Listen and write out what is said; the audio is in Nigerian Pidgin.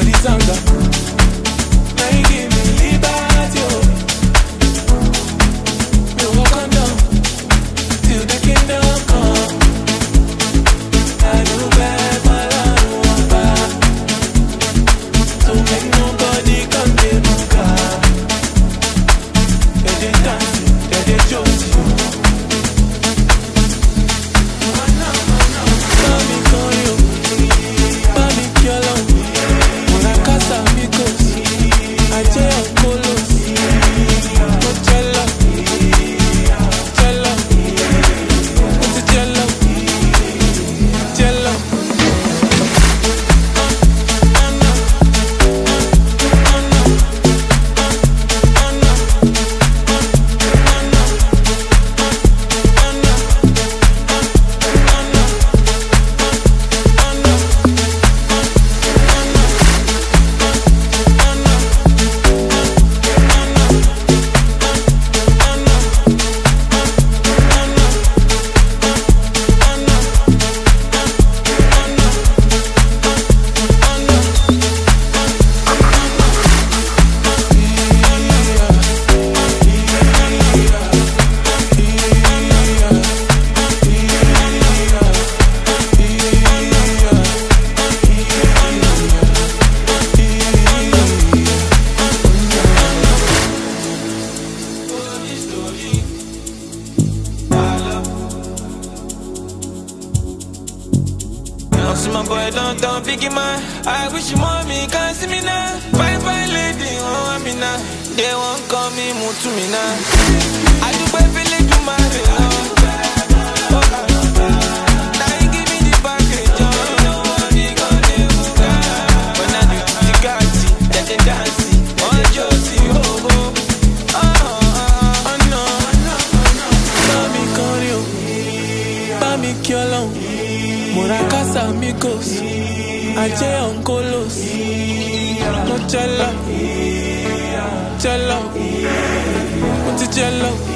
this anger. Now you give me liberty, oh. Me walk on down till the kingdom come. I do bad for love, back. So make nobody come get my car. They dance, they joke. See my boy downtown, picking my. I wish you mommy can see me now. Fine, fine lady, oh, I'm in now. They won't call me, move to me now. I do buy feeling to my love. Now you give me the package, oh. No money, go to Buga. When I do the party, that they dance, oh, Josie, oh, oh. Oh, no. Mami Corio, Mami Kiolon. Moracas amigos, Ache oncolos, no chela, chela, what's a jello?